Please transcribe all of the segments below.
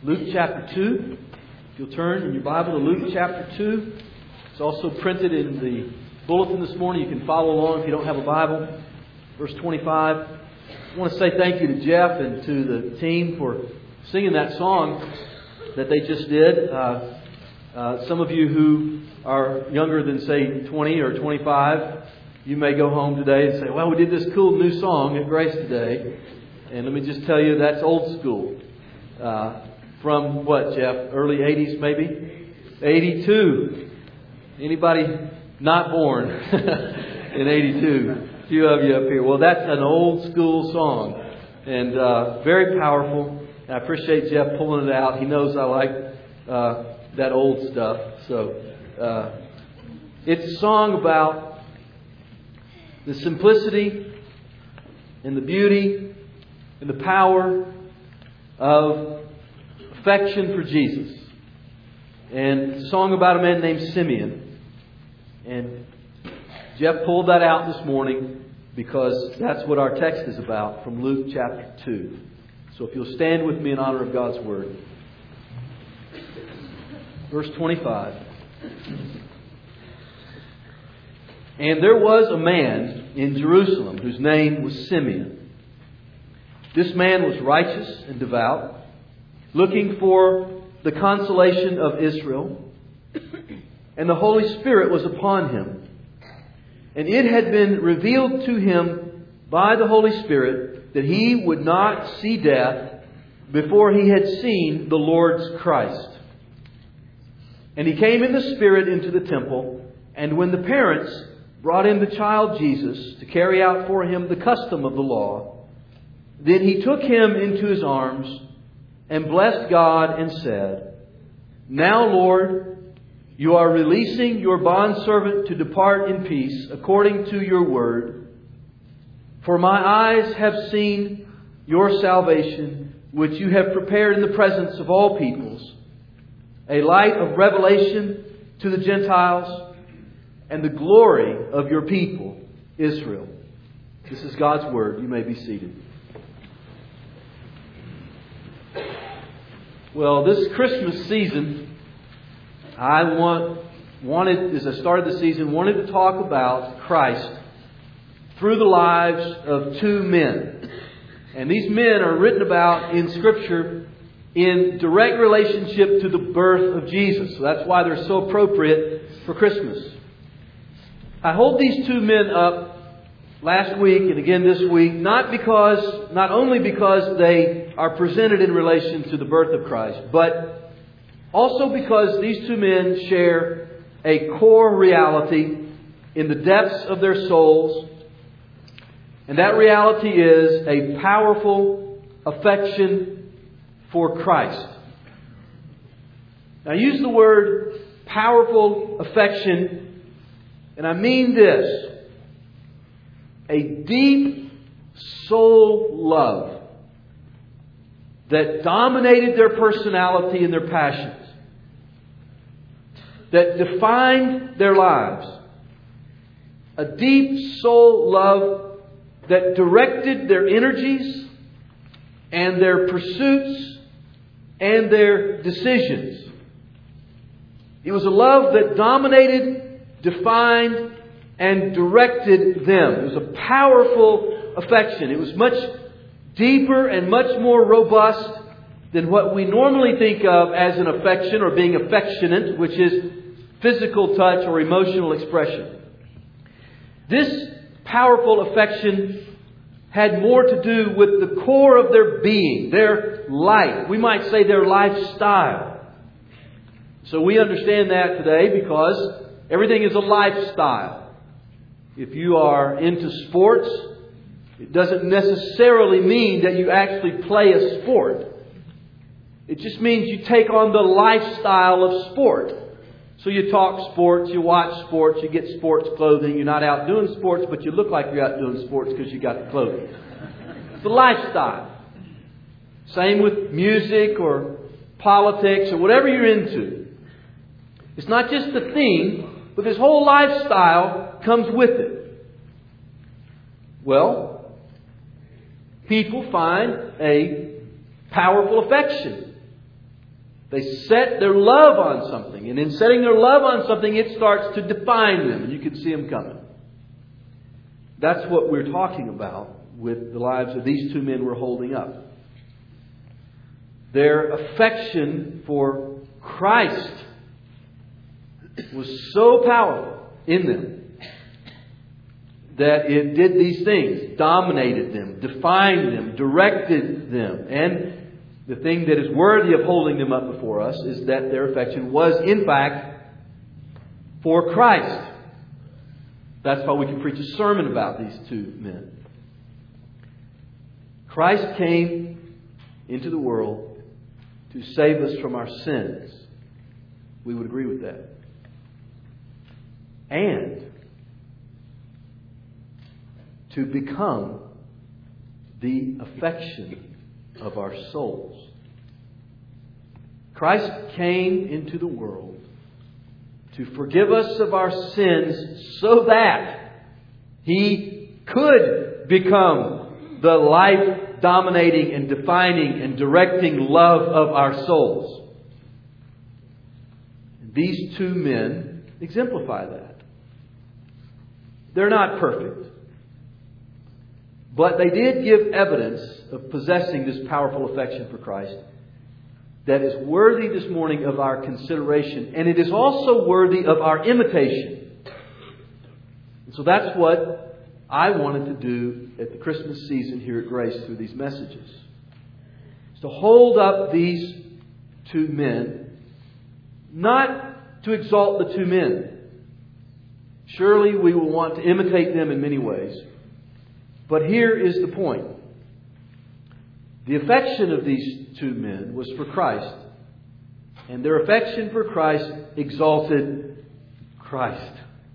Luke chapter 2. If you'll turn in your Bible to Luke chapter 2. It's also printed in the bulletin this morning. You can follow along if you don't have a Bible. Verse 25. I want to say thank you to Jeff and to the team for singing that song that they just did. Some of you who are younger than, say, 20 or 25, you may go home today and say, well, we did this cool new song at Grace today. And let me just tell you, that's old school. From what, Jeff? Early 80s, maybe? 82. Anybody not born in 82? A few of you up here. Well, that's an old school song. And very powerful. And I appreciate Jeff pulling it out. He knows I like that old stuff. So it's a song about the simplicity and the beauty and the power of affection for Jesus. And it's a song about a man named Simeon. And Jeff pulled that out this morning because that's what our text is about from Luke chapter 2. So if you'll stand with me in honor of God's Word. Verse 25. And there was a man in Jerusalem whose name was Simeon. This man was righteous and devout, looking for the consolation of Israel. And the Holy Spirit was upon him. And it had been revealed to him by the Holy Spirit that he would not see death before he had seen the Lord's Christ. And he came in the Spirit into the temple. And when the parents brought in the child Jesus to carry out for him the custom of the law, then he took him into his arms and blessed God and said, Now, Lord, you are releasing your bondservant to depart in peace according to your word. For my eyes have seen your salvation, which you have prepared in the presence of all peoples, a light of revelation to the Gentiles and the glory of your people, Israel. This is God's word. You may be seated. Well, this Christmas season, I wanted, as I started the season, wanted to talk about Christ through the lives of two men. And these men are written about in Scripture in direct relationship to the birth of Jesus. So that's why they're so appropriate for Christmas. I hold these two men up last week and again this week, not only because they are presented in relation to the birth of Christ, but also because these two men share a core reality in the depths of their souls. And that reality is a powerful affection for Christ. Now, I use the word powerful affection, and I mean this. A deep soul love that dominated their personality and their passions, that defined their lives. A deep soul love that directed their energies and their pursuits and their decisions. It was a love that dominated, defined, and directed them. It was a powerful affection. It was much deeper and much more robust than what we normally think of as an affection or being affectionate, which is physical touch or emotional expression. This powerful affection had more to do with the core of their being, their life. We might say their lifestyle. So we understand that today because everything is a lifestyle. If you are into sports, it doesn't necessarily mean that you actually play a sport. It just means you take on the lifestyle of sport. So you talk sports, you watch sports, you get sports clothing. You're not out doing sports, but you look like you're out doing sports because you got the clothing. It's the lifestyle. Same with music or politics or whatever you're into. It's not just the thing, but this whole lifestyle comes with it. Well, people find a powerful affection They set their love on something. And in setting their love on something, it starts to define them. And you can see them coming. That's what we're talking about with the lives of these two men we're holding up. Their affection for Christ was so powerful in them that it did these things, dominated them, defined them, directed them. And the thing that is worthy of holding them up before us is that their affection was, in fact, for Christ. That's why we can preach a sermon about these two men. Christ came into the world to save us from our sins. We would agree with that. And to become the affection of our souls. Christ came into the world to forgive us of our sins so that He could become the life-dominating and defining and directing love of our souls. These two men exemplify that. They're not perfect. But they did give evidence of possessing this powerful affection for Christ that is worthy this morning of our consideration. And it is also worthy of our imitation. And so that's what I wanted to do at the Christmas season here at Grace through these messages. Is to hold up these two men, not to exalt the two men. Surely we will want to imitate them in many ways. But here is the point. The affection of these two men was for Christ. And their affection for Christ exalted Christ.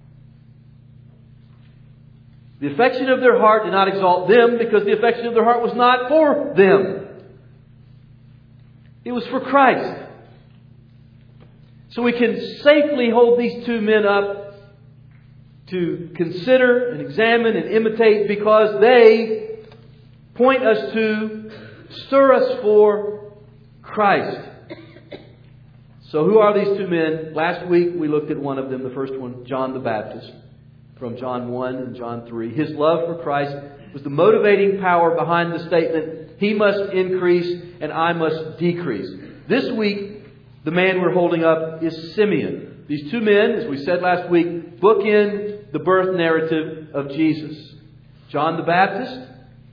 The affection of their heart did not exalt them because the affection of their heart was not for them. It was for Christ. So we can safely hold these two men up to consider and examine and imitate because they point us to, stir us for Christ. So who are these two men? Last week we looked at one of them, the first one, John the Baptist, from John 1 and John 3. His love for Christ was the motivating power behind the statement, He must increase and I must decrease. This week, the man we're holding up is Simeon. These two men, as we said last week, bookend the birth narrative of Jesus. John the Baptist,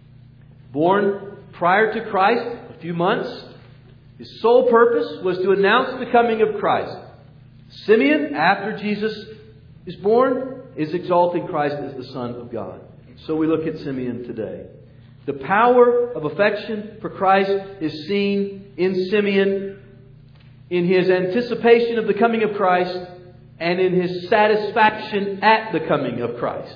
born prior to Christ, a few months. His sole purpose was to announce the coming of Christ. Simeon, after Jesus is born, is exalting Christ as the Son of God. So we look at Simeon today. The power of affection for Christ is seen in Simeon, in his anticipation of the coming of Christ, and in his satisfaction at the coming of Christ.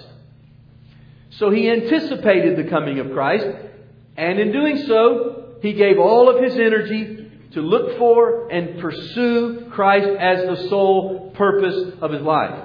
So he anticipated the coming of Christ, and in doing so, he gave all of his energy to look for and pursue Christ as the sole purpose of his life.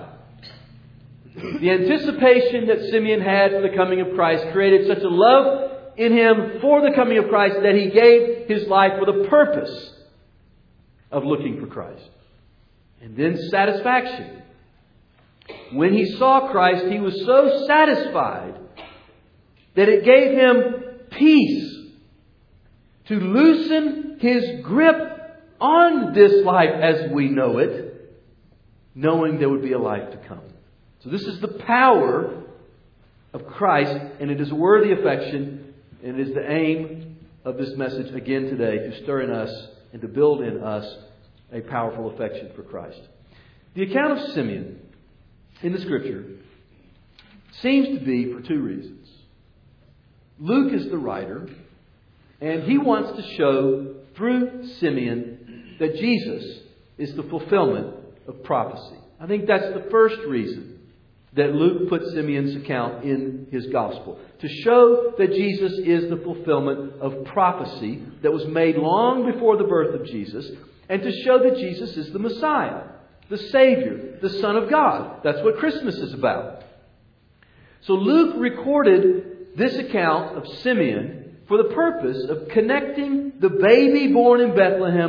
The anticipation that Simeon had for the coming of Christ created such a love in him for the coming of Christ that he gave his life for the purpose of looking for Christ. And then satisfaction. When he saw Christ, he was so satisfied that it gave him peace to loosen his grip on this life as we know it, knowing there would be a life to come. So this is the power of Christ, and it is a worthy affection, and it is the aim of this message again today, to stir in us and to build in us a powerful affection for Christ. The account of Simeon in the Scripture seems to be for two reasons. Luke is the writer, and he wants to show through Simeon that Jesus is the fulfillment of prophecy. I think that's the first reason that Luke put Simeon's account in his gospel. To show that Jesus is the fulfillment of prophecy that was made long before the birth of Jesus, and to show that Jesus is the Messiah, the Savior, the Son of God. That's what Christmas is about. So Luke recorded this account of Simeon for the purpose of connecting the baby born in Bethlehem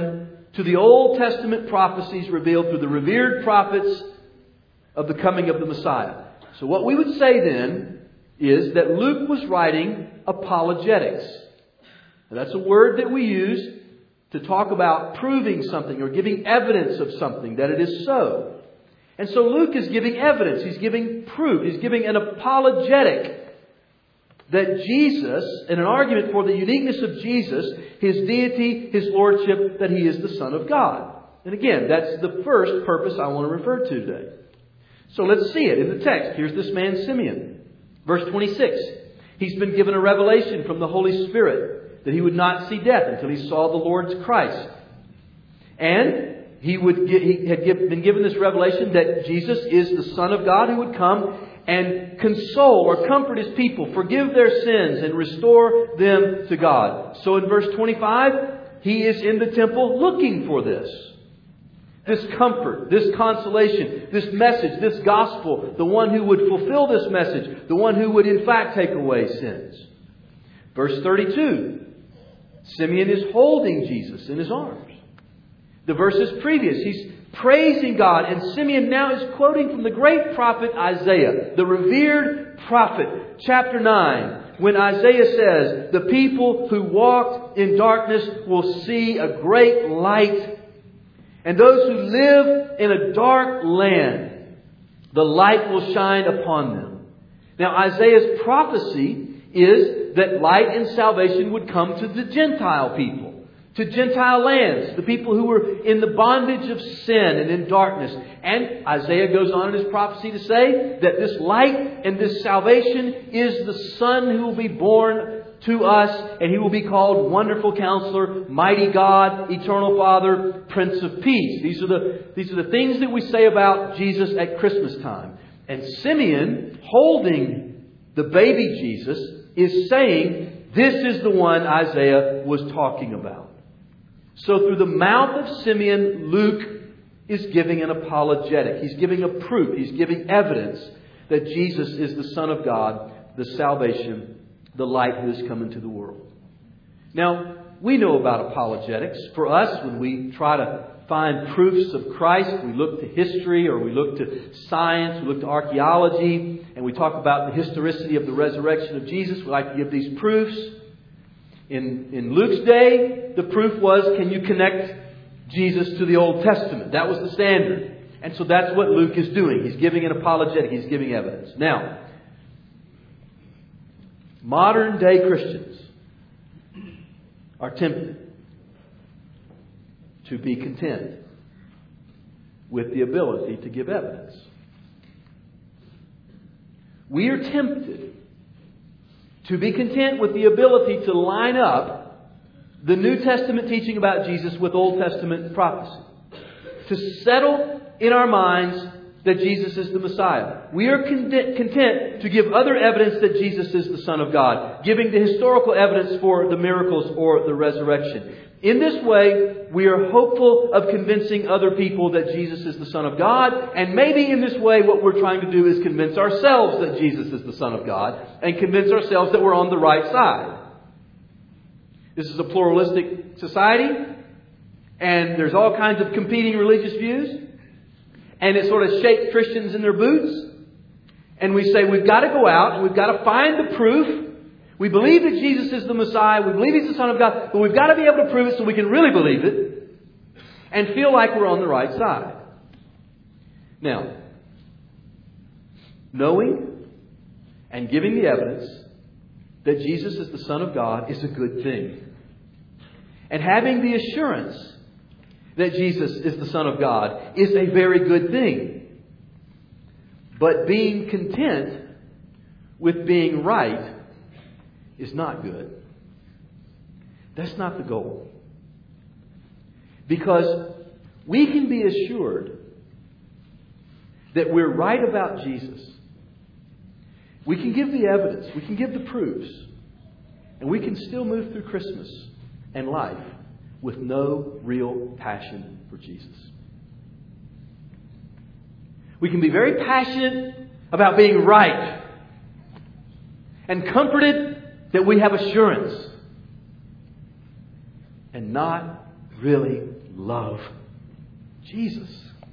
to the Old Testament prophecies revealed through the revered prophets of the coming of the Messiah. So what we would say then is that Luke was writing apologetics. Now, that's a word that we use to talk about proving something or giving evidence of something, that it is so. And so Luke is giving evidence. He's giving proof. He's giving an apologetic that Jesus, in an argument for the uniqueness of Jesus, His deity, His lordship, that He is the Son of God. And again, that's the first purpose I want to refer to today. So let's see it in the text. Here's this man Simeon. Verse 26. He's been given a revelation from the Holy Spirit that he would not see death until he saw the Lord's Christ. And he had been given this revelation that Jesus is the Son of God who would come and console or comfort His people, forgive their sins, and restore them to God. So in verse 25, he is in the temple looking for this. This comfort, this consolation, this message, this gospel, the one who would fulfill this message, the one who would in fact take away sins. Verse 32, Simeon is holding Jesus in his arms. The verses previous, he's praising God. And Simeon now is quoting from the great prophet Isaiah, the revered prophet, chapter 9, when Isaiah says, the people who walked in darkness will see a great light. And those who live in a dark land, the light will shine upon them. Now Isaiah's prophecy is that light and salvation would come to the Gentile people, to Gentile lands, the people who were in the bondage of sin and in darkness. And Isaiah goes on in his prophecy to say that this light and this salvation is the Son who will be born to us, and He will be called Wonderful Counselor, Mighty God, Eternal Father, Prince of Peace. These are the things that we say about Jesus at Christmas time. And Simeon, holding the baby Jesus, is saying, this is the one Isaiah was talking about. So through the mouth of Simeon, Luke is giving an apologetic. He's giving a proof. He's giving evidence that Jesus is the Son of God, the salvation, the light who has come into the world. Now, we know about apologetics. For us, when we try to find proofs of Christ, we look to history or we look to science, we look to archaeology, and we talk about the historicity of the resurrection of Jesus. We like to give these proofs. In Luke's day, the proof was, can you connect Jesus to the Old Testament? That was the standard. And so that's what Luke is doing. He's giving an apologetic. He's giving evidence. Now, modern day Christians are tempted to be content with the ability to give evidence. We are tempted to be content with the ability to line up the New Testament teaching about Jesus with Old Testament prophecy. To settle in our minds that Jesus is the Messiah. We are content to give other evidence that Jesus is the Son of God, giving the historical evidence for the miracles or the resurrection. In this way, we are hopeful of convincing other people that Jesus is the Son of God. And maybe in this way, what we're trying to do is convince ourselves that Jesus is the Son of God and convince ourselves that we're on the right side. This is a pluralistic society, and there's all kinds of competing religious views. And it sort of shakes Christians in their boots. And we say, we've got to go out and we've got to find the proof. We believe that Jesus is the Messiah. We believe He's the Son of God. But we've got to be able to prove it so we can really believe it and feel like we're on the right side. Now, knowing and giving the evidence that Jesus is the Son of God is a good thing. And having the assurance that Jesus is the Son of God is a very good thing. But being content with being right is not good. That's not the goal. Because we can be assured that we're right about Jesus. We can give the evidence. We can give the proofs. And we can still move through Christmas and life with no real passion for Jesus. We can be very passionate about being right and comforted that we have assurance and not really love Jesus.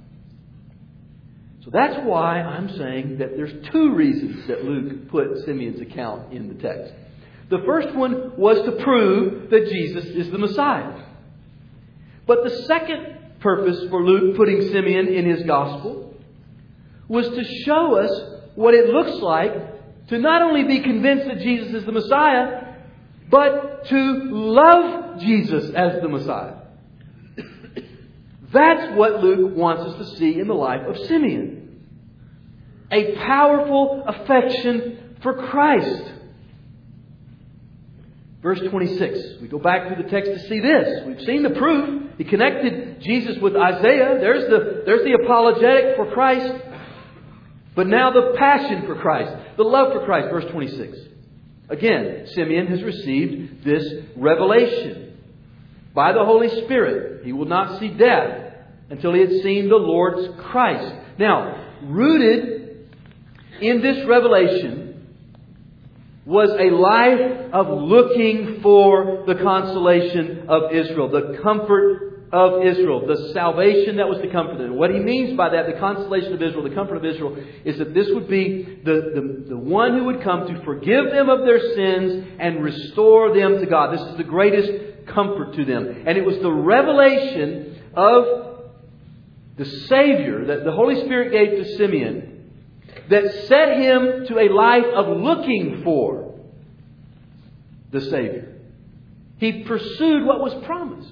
So that's why I'm saying that there's two reasons that Luke put Simeon's account in the text. The first one was to prove that Jesus is the Messiah. But the second purpose for Luke putting Simeon in his gospel was to show us what it looks like to not only be convinced that Jesus is the Messiah, but to love Jesus as the Messiah. That's what Luke wants us to see in the life of Simeon. A powerful affection for Christ. Verse 26. We go back through the text to see this. We've seen the proof. He connected Jesus with Isaiah. There's the apologetic for Christ. But now the passion for Christ. The love for Christ. Verse 26. Again, Simeon has received this revelation. By the Holy Spirit, he will not see death until he had seen the Lord's Christ. Now, rooted in this revelation was a life of looking for the consolation of Israel, the comfort of Israel, the salvation that was to come for them. What he means by that, the consolation of Israel, the comfort of Israel, is that this would be the one who would come to forgive them of their sins and restore them to God. This is the greatest comfort to them. And it was the revelation of the Savior that the Holy Spirit gave to Simeon that set him to a life of looking for the Savior. He pursued what was promised.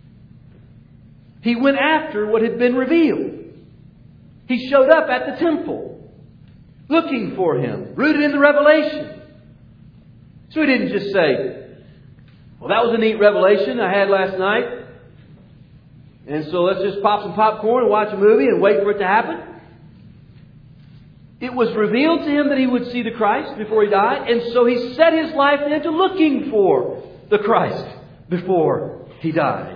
He went after what had been revealed. He showed up at the temple looking for Him, rooted in the revelation. So he didn't just say, well, that was a neat revelation I had last night, and so let's just pop some popcorn and watch a movie and wait for it to happen. It was revealed to him that he would see the Christ before he died, and so he set his life into looking for the Christ before he died.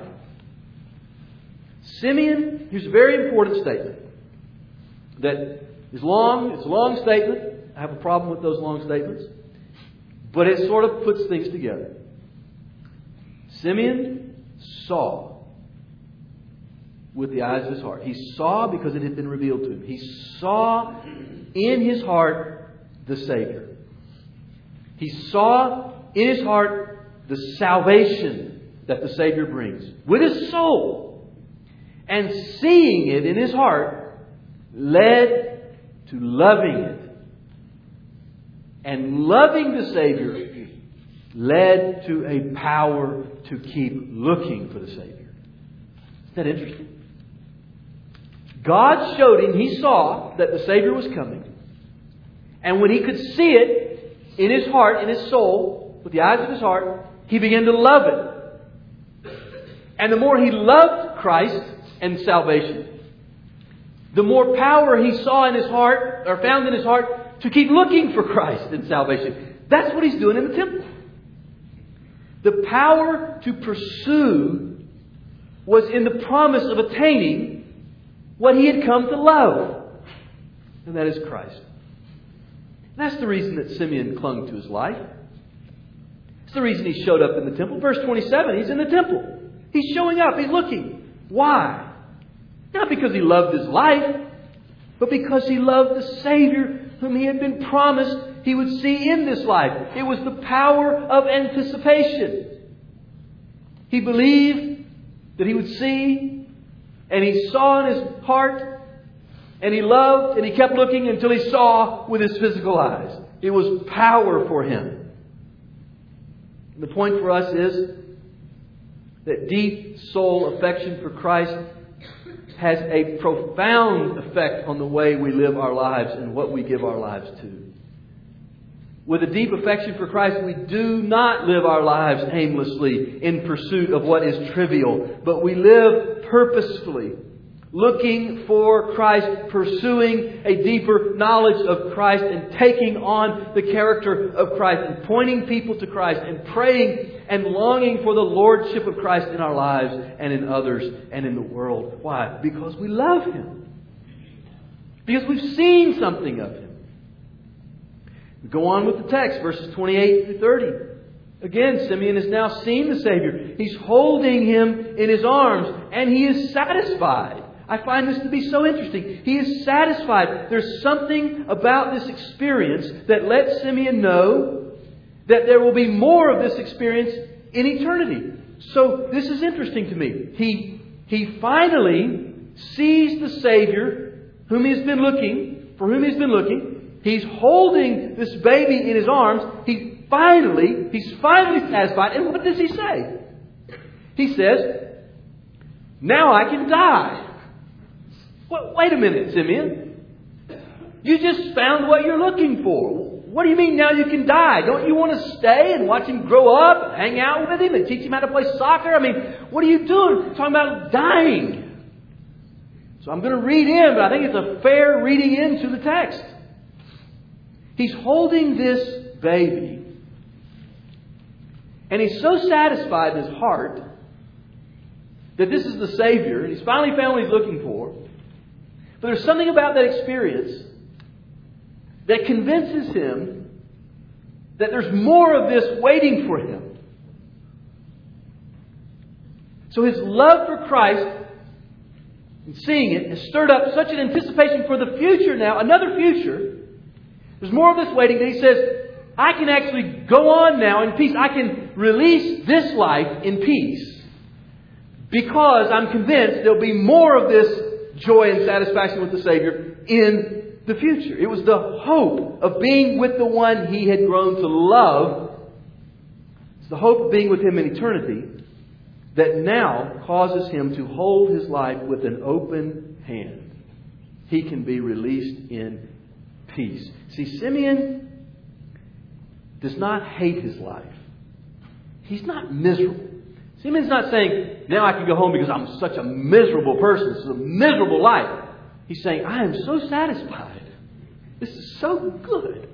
Simeon, here's a very important statement that is long. It's a long statement. I have a problem with those long statements, but it sort of puts things together. Simeon saw with the eyes of his heart. He saw because it had been revealed to him. He saw in his heart the Savior. He saw in his heart the salvation that the Savior brings with his soul. And seeing it in his heart led to loving it. And loving the Savior led to a power to keep looking for the Savior. Isn't that interesting? God showed him, he saw that the Savior was coming. And when he could see it in his heart, in his soul, with the eyes of his heart, he began to love it. And the more he loved Christ and salvation, the more power he saw in his heart, or found in his heart, to keep looking for Christ and salvation. That's what he's doing in the temple. The power to pursue was in the promise of attaining what he had come to love. And that is Christ. That's the reason that Simeon clung to his life. It's the reason he showed up in the temple. Verse 27, he's in the temple. He's showing up. He's looking. Why? Not because he loved his life, but because he loved the Savior whom he had been promised he would see in this life. It was the power of anticipation. He believed that he would see, and he saw in his heart, and he loved, and he kept looking until he saw with his physical eyes. It was power for him. And the point for us is that deep soul affection for Christ has a profound effect on the way we live our lives and what we give our lives to. With a deep affection for Christ, we do not live our lives aimlessly in pursuit of what is trivial, but we live purposefully, looking for Christ, pursuing a deeper knowledge of Christ, and taking on the character of Christ, and pointing people to Christ, and praying and longing for the Lordship of Christ in our lives and in others and in the world. Why? Because we love Him. Because we've seen something of Him. We go on with the text, verses 28 through 30. Again, Simeon has now seen the Savior. Simeon. He's holding him in his arms, and he is satisfied. I find this to be so interesting. He is satisfied. There's something about this experience that lets Simeon know that there will be more of this experience in eternity. So this is interesting to me. He finally sees the Savior for whom he's been looking. He's holding this baby in his arms. He's finally satisfied. And what does he say? He says, "Now I can die." Well, wait a minute, Simeon. You just found what you're looking for. What do you mean now you can die? Don't you want to stay and watch him grow up, and hang out with him and teach him how to play soccer? I mean, what are you doing? You're talking about dying. So I'm going to read in, but I think it's a fair reading into the text. He's holding this baby, and he's so satisfied in his heart that this is the Savior, and he's finally found what he's looking for. But there's something about that experience that convinces him that there's more of this waiting for him. So his love for Christ, and seeing it, has stirred up such an anticipation for the future now, another future. There's more of this waiting that he says, I can actually go on now in peace. I can release this life in peace because I'm convinced there'll be more of this joy and satisfaction with the Savior in the future. It was the hope of being with the one he had grown to love. It's the hope of being with him in eternity that now causes him to hold his life with an open hand. He can be released in peace. See, Simeon does not hate his life. He's not miserable. Simeon's not saying, now I can go home because I'm such a miserable person. This is a miserable life. He's saying, I am so satisfied. This is so good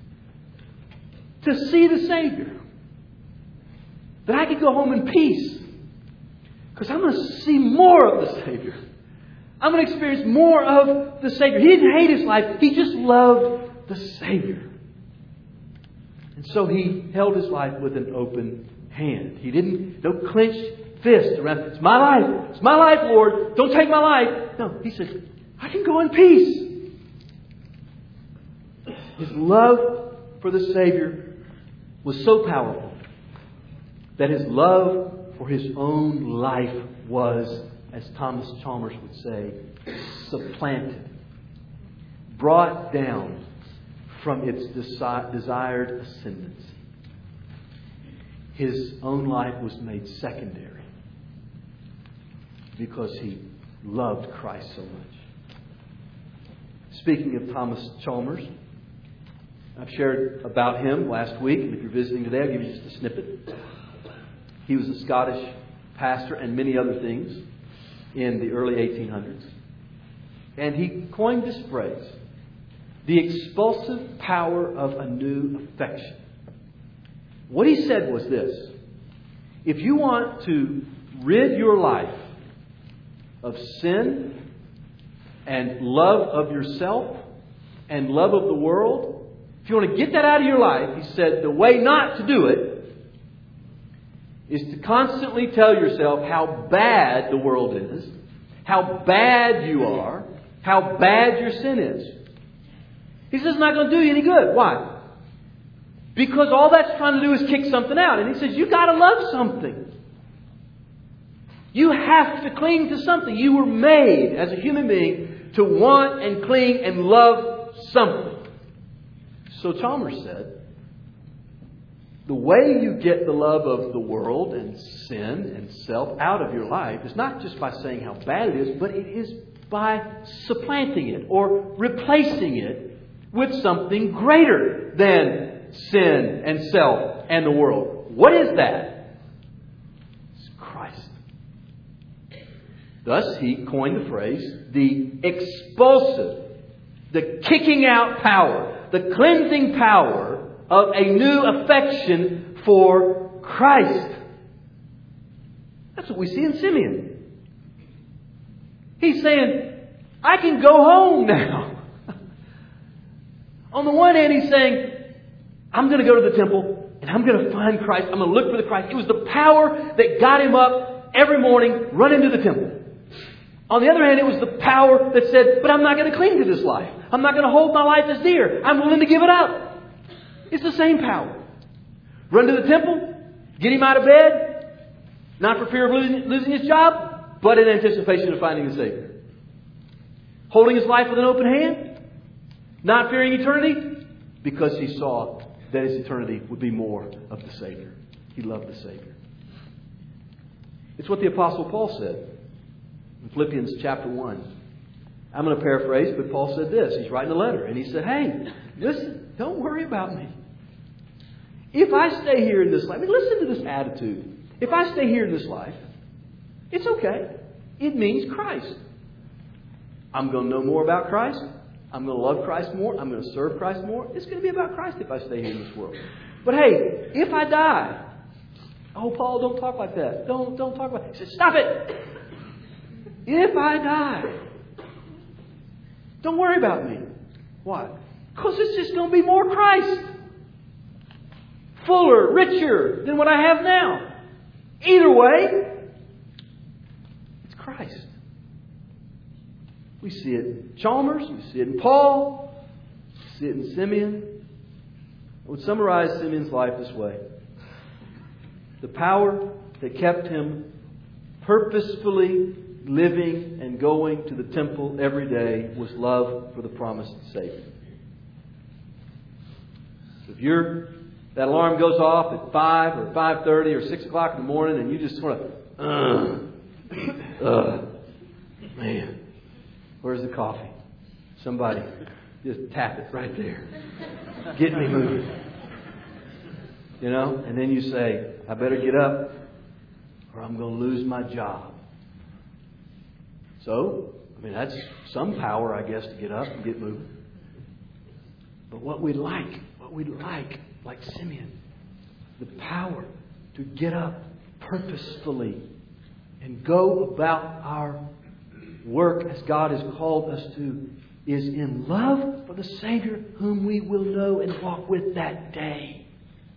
to see the Savior that I can go home in peace because I'm going to see more of the Savior. I'm going to experience more of the Savior. He didn't hate his life. He just loved the Savior. And so he held his life with an open hand. He didn't, no clenched fist around, it's my life. It's my life, Lord. Don't take my life. No, he said, I can go in peace. His love for the Savior was so powerful that his love for his own life was, as Thomas Chalmers would say, supplanted, brought down from its desired ascendancy. His own life was made secondary because he loved Christ so much. Speaking of Thomas Chalmers, I've shared about him last week, and if you're visiting today, I'll give you just a snippet. He was a Scottish pastor and many other things in the early 1800s. And he coined this phrase, the expulsive power of a new affection. What he said was this: if you want to rid your life of sin and love of yourself and love of the world, if you want to get that out of your life, he said, the way not to do it is to constantly tell yourself how bad the world is, how bad you are, how bad your sin is. He says it's not going to do you any good. Why? Because all that's trying to do is kick something out. And he says, you've got to love something. You have to cling to something. You were made as a human being to want and cling and love something. So Chalmers said, the way you get the love of the world and sin and self out of your life is not just by saying how bad it is, but it is by supplanting it or replacing it with something greater than sin and self and the world. What is that? It's Christ. Thus, he coined the phrase, the expulsive, the kicking out power, the cleansing power of a new affection for Christ. That's what we see in Simeon. He's saying, I can go home now. On the one hand, he's saying, I'm going to go to the temple And I'm going to find Christ. I'm going to look for the Christ. It was the power that got him up every morning, running to the temple. On the other hand, it was the power that said, but I'm not going to cling to this life. I'm not going to hold my life as dear. I'm willing to give it up. It's the same power. Run to the temple, get him out of bed, not for fear of losing his job, but in anticipation of finding the Savior. Holding his life with an open hand, not fearing eternity, because he saw that his eternity would be more of the Savior. He loved the Savior. It's what the Apostle Paul said in Philippians chapter 1. I'm going to paraphrase, but Paul said this. He's writing a letter, and he said, hey, listen, don't worry about me. If I stay here in this life, listen to this attitude. If I stay here in this life, it's okay. It means Christ. I'm going to know more about Christ. I'm going to love Christ more. I'm going to serve Christ more. It's going to be about Christ if I stay here in this world. But hey, if I die, oh, Paul, don't talk like that. Don't talk like that. He said, stop it. If I die, don't worry about me. Why? Because it's just going to be more Christ. Fuller, richer than what I have now. Either way, it's Christ. We see it in Chalmers. We see it in Paul. We see it in Simeon. I would summarize Simeon's life this way. The power that kept him purposefully living and going to the temple every day was love for the promised Savior. So if that alarm goes off at 5 or 5:30 or 6 o'clock in the morning and you just sort of, man, where's the coffee? Somebody just tap it right there. Get me moving. You know? And then you say, I better get up or I'm going to lose my job. So, that's some power, I guess, to get up and get moving. But what we like Simeon, the power to get up purposefully and go about our work as God has called us to, is in love for the Savior whom we will know and walk with that day.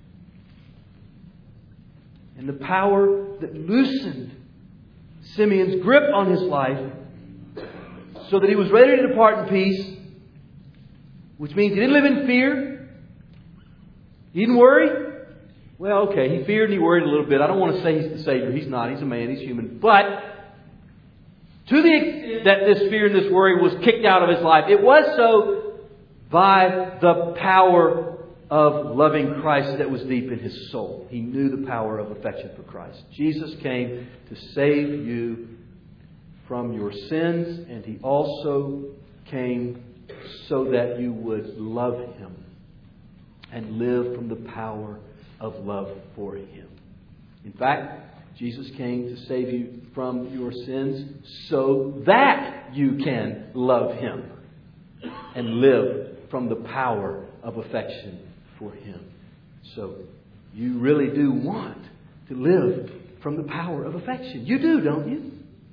And the power that loosened Simeon's grip on his life so that he was ready to depart in peace, which means he didn't live in fear. He didn't worry. Well, okay, he feared and he worried a little bit. I don't want to say he's the Savior. He's not. He's a man. He's human. But to the extent that this fear and this worry was kicked out of his life, it was so by the power of loving Christ that was deep in his soul. He knew the power of affection for Christ. Jesus came to save you from your sins, and He also came so that you would love Him and live from the power of love for Him. In fact, Jesus came to save you from your sins so that you can love Him and live from the power of affection for Him. So, you really do want to live from the power of affection. You do, don't you?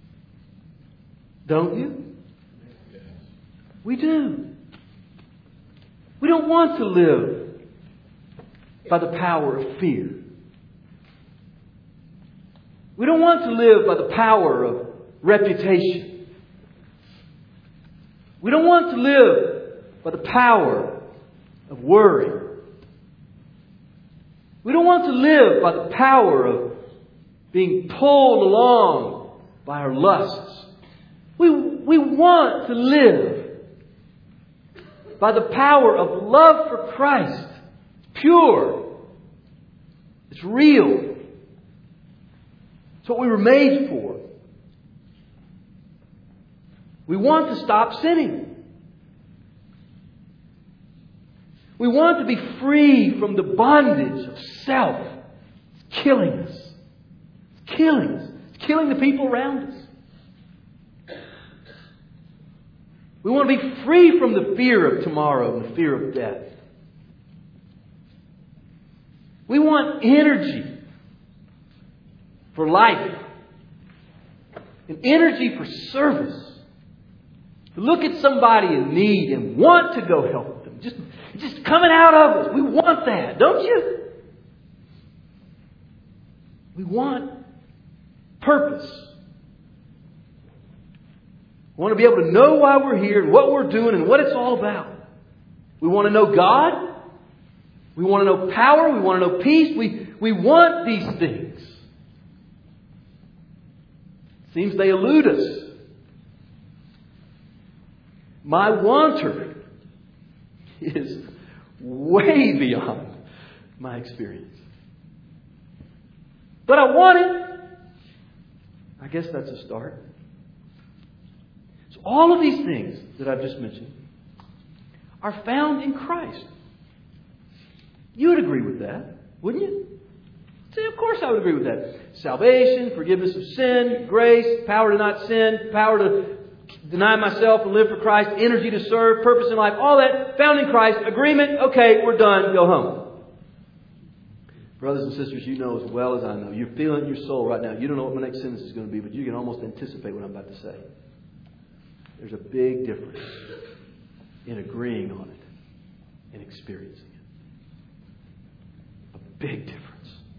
Don't you? We do. We don't want to live by the power of fear. We don't want to live by the power of reputation. We don't want to live by the power of worry. We don't want to live by the power of being pulled along by our lusts. We want to live by the power of love for Christ. It's pure. It's real. It's what we were made for. We want to stop sinning. We want to be free from the bondage of self. It's killing us. It's killing us. It's killing the people around us. We want to be free from the fear of tomorrow and the fear of death. We want energy for life. And energy for service. To look at somebody in need and want to go help them. Just coming out of us. We want that, don't you? We want purpose. We want to be able to know why we're here and what we're doing and what it's all about. We want to know God. We want to know power. We want to know peace. We want these things. Seems they elude us. My wanter is way beyond my experience. But I want it. I guess that's a start. So all of these things that I've just mentioned are found in Christ. You would agree with that, wouldn't you? See, of course I would agree with that. Salvation, forgiveness of sin, grace, power to not sin, power to deny myself and live for Christ, energy to serve, purpose in life, all that found in Christ. Agreement, okay, we're done, go home. Brothers and sisters, you know as well as I know. You're feeling it in your soul right now. You don't know what my next sentence is going to be, but you can almost anticipate what I'm about to say. There's a big difference in agreeing on it and experiencing it. A big difference.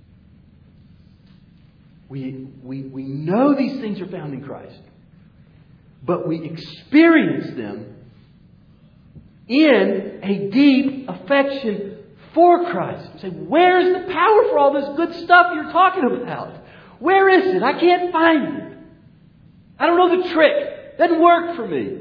We know these things are found in Christ, but we experience them in a deep affection for Christ. You say, where is the power for all this good stuff you're talking about? Where is it? I can't find it. I don't know the trick. It doesn't work for me.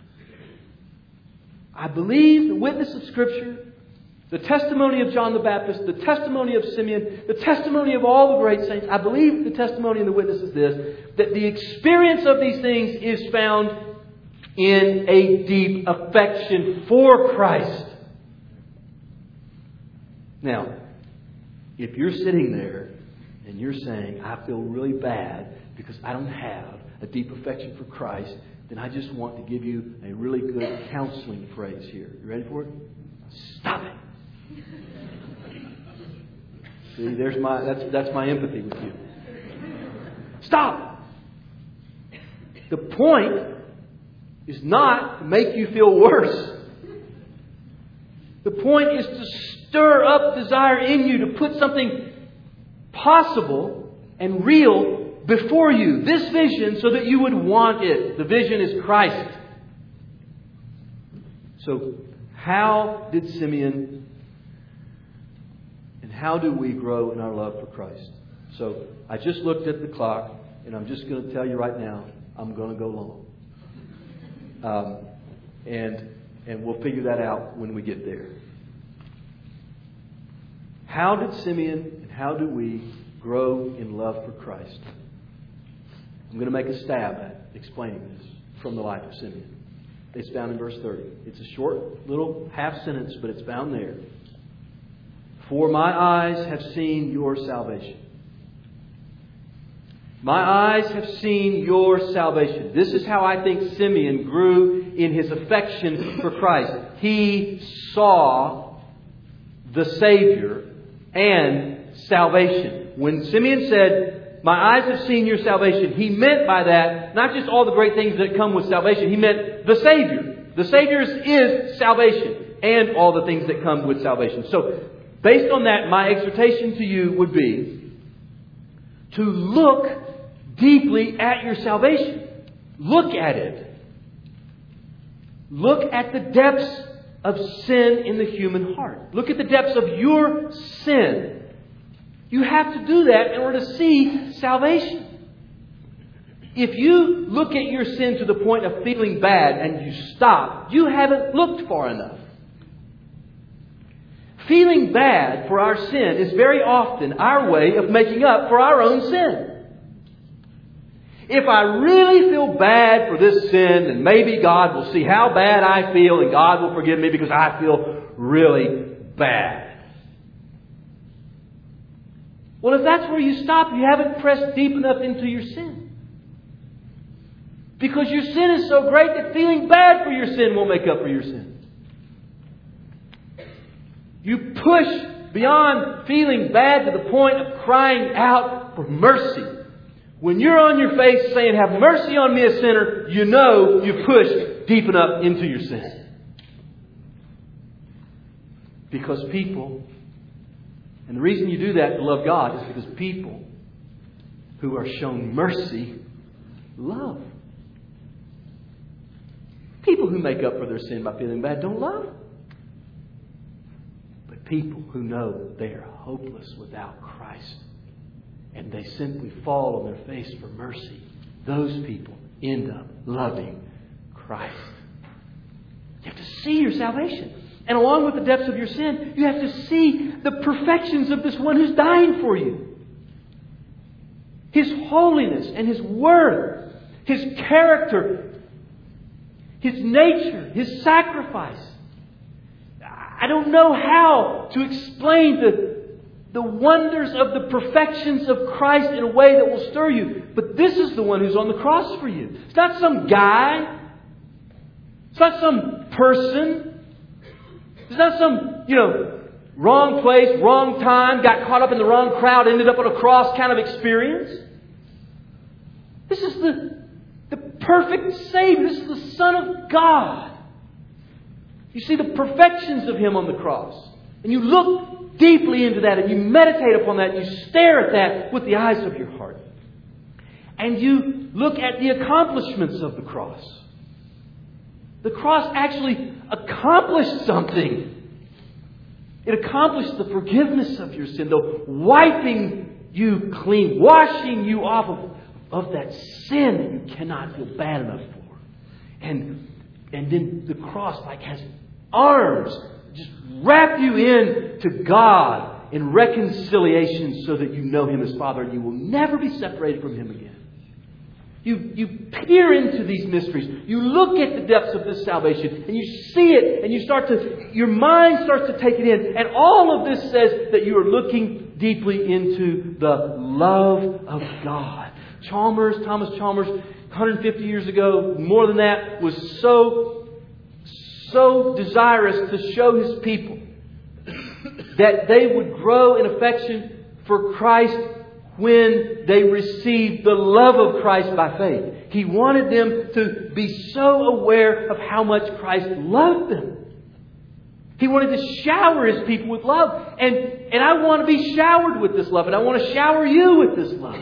I believe the witness of Scripture, the testimony of John the Baptist, the testimony of Simeon, the testimony of all the great saints. I believe the testimony and the witness is this, that the experience of these things is found in a deep affection for Christ. Now, if you're sitting there and you're saying, I feel really bad because I don't have a deep affection for Christ, then I just want to give you a really good counseling phrase here. You ready for it? Stop it. See, that's my empathy with you. Stop. The point is not to make you feel worse. The point is to stir up desire in you to put something possible and real before you. This vision so that you would want it. The vision is Christ. So, how did Simeon and how do we grow in our love for Christ? So, I just looked at the clock and I'm just going to tell you right now, I'm going to go long. And we'll figure that out when we get there. How did Simeon and how do we grow in love for Christ? I'm going to make a stab at explaining this from the life of Simeon. It's found in verse 30. It's a short little half sentence, but it's found there. For my eyes have seen your salvation. My eyes have seen your salvation. This is how I think Simeon grew in his affection for Christ. He saw the Savior and salvation. When Simeon said, my eyes have seen your salvation, he meant by that not just all the great things that come with salvation. He meant the Savior. The Savior is salvation and all the things that come with salvation. So, based on that, my exhortation to you would be to look deeply at your salvation. Look at it. Look at the depths of sin in the human heart. Look at the depths of your sin. You have to do that in order to see salvation. If you look at your sin to the point of feeling bad and you stop, you haven't looked far enough. Feeling bad for our sin is very often our way of making up for our own sin. If I really feel bad for this sin, then maybe God will see how bad I feel and God will forgive me because I feel really bad. Well, if that's where you stop, you haven't pressed deep enough into your sin. Because your sin is so great that feeling bad for your sin won't make up for your sin. You push beyond feeling bad to the point of crying out for mercy. When you're on your face saying, have mercy on me, a sinner, you know you pushed deep enough into your sin. Because people, and the reason you do that to love God is because people who are shown mercy love. People who make up for their sin by feeling bad don't love. But people who know they are hopeless without Christ and they simply fall on their face for mercy, those people end up loving Christ. You have to see your salvation. And along with the depths of your sin, you have to see the perfections of this one who's dying for you. His holiness and His worth, His character, His nature, His sacrifice. I don't know how to explain the wonders of the perfections of Christ in a way that will stir you. But this is the one who's on the cross for you. It's not some guy. It's not some person. It's not some, wrong place, wrong time, got caught up in the wrong crowd, ended up on a cross kind of experience. This is the perfect Savior. This is the Son of God. You see the perfections of Him on the cross. And you look deeply into that and you meditate upon that and you stare at that with the eyes of your heart. And you look at the accomplishments of the cross. The cross actually accomplished something. It accomplished the forgiveness of your sin, the wiping you clean, washing you off of that sin that you cannot feel bad enough for. And then the cross has arms, just wrap you in to God in reconciliation so that you know Him as Father and you will never be separated from Him again. You peer into these mysteries. You look at the depths of this salvation and you see it and your mind starts to take it in. And all of this says that you are looking deeply into the love of God. Thomas Chalmers, 150 years ago, more than that, was so desirous to show his people that they would grow in affection for Christ when they received the love of Christ by faith. He wanted them to be so aware of how much Christ loved them. He wanted to shower His people with love. And I want to be showered with this love. And I want to shower you with this love.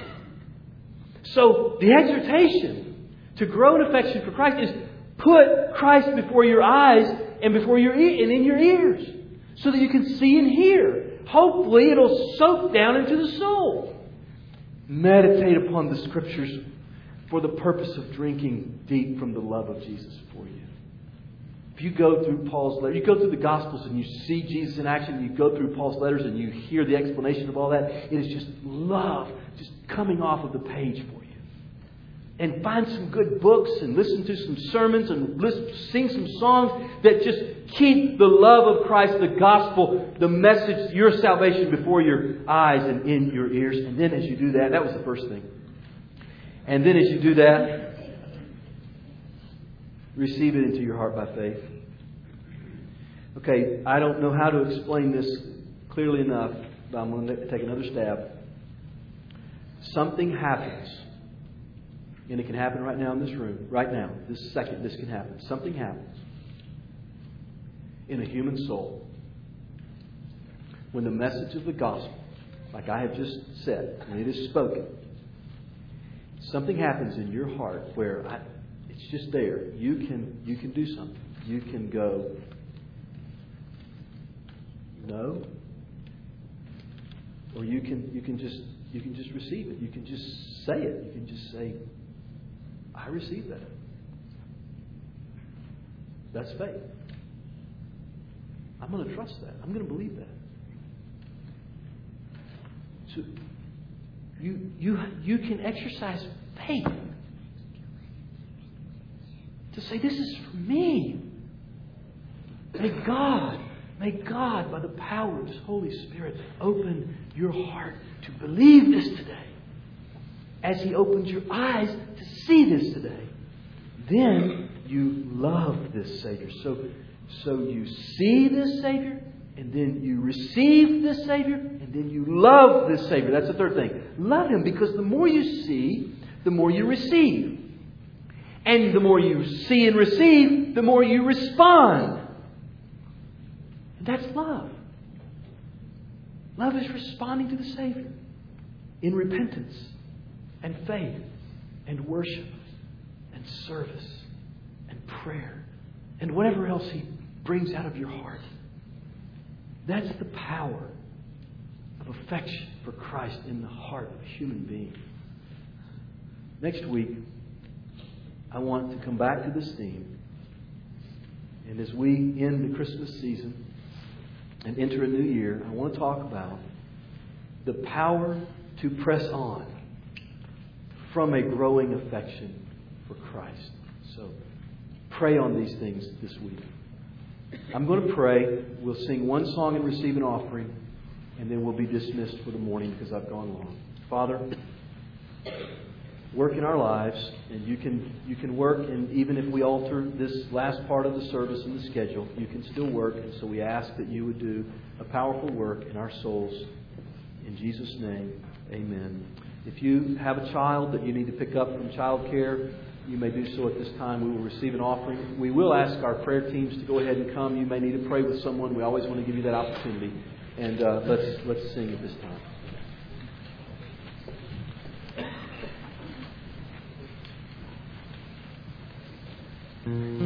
So the exhortation to grow in affection for Christ is put Christ before your eyes and before your and in your ears. So that you can see and hear. Hopefully it'll soak down into the soul. Meditate upon the Scriptures for the purpose of drinking deep from the love of Jesus for you. If you go through Paul's letter, you go through the Gospels and you see Jesus in action, you go through Paul's letters and you hear the explanation of all that, it is just love just coming off of the page for you. And find some good books and listen to some sermons and sing some songs that just keep the love of Christ, the gospel, the message, your salvation before your eyes and in your ears. And then as you do that, that was the first thing. And then as you do that, receive it into your heart by faith. Okay, I don't know how to explain this clearly enough, but I'm going to take another stab. Something happens. And it can happen right now in this room. Right now. This second, this can happen. Something happens in a human soul when the message of the gospel, like I have just said, when it is spoken, something happens in your heart where it's just there. You can do something. You can go, no, or you can just receive it. You can just say it. You can just say, I receive that. That's faith. I'm going to trust that. I'm going to believe that. So you can exercise faith to say, this is for me. May God, by the power of His Holy Spirit, open your heart to believe this today. As He opens your eyes to see this today. Then you love this Savior. So you see this Savior, and then you receive this Savior, and then you love this Savior. That's the third thing. Love Him, because the more you see, the more you receive. And the more you see and receive, the more you respond. And that's love. Love is responding to the Savior in repentance. and faith and worship and service and prayer and whatever else He brings out of your heart. That's the power of affection for Christ in the heart of a human being. Next week, I want to come back to this theme. And as we end the Christmas season and enter a new year, I want to talk about the power to press on from a growing affection for Christ. So, pray on these things this week. I'm going to pray. We'll sing one song and receive an offering, and then we'll be dismissed for the morning because I've gone long. Father, work in our lives, and you can work, and even if we alter this last part of the service and the schedule, you can still work. And so we ask that you would do a powerful work in our souls. In Jesus' name, amen. If you have a child that you need to pick up from child care, you may do so at this time. We will receive an offering. We will ask our prayer teams to go ahead and come. You may need to pray with someone. We always want to give you that opportunity. And let's sing at this time.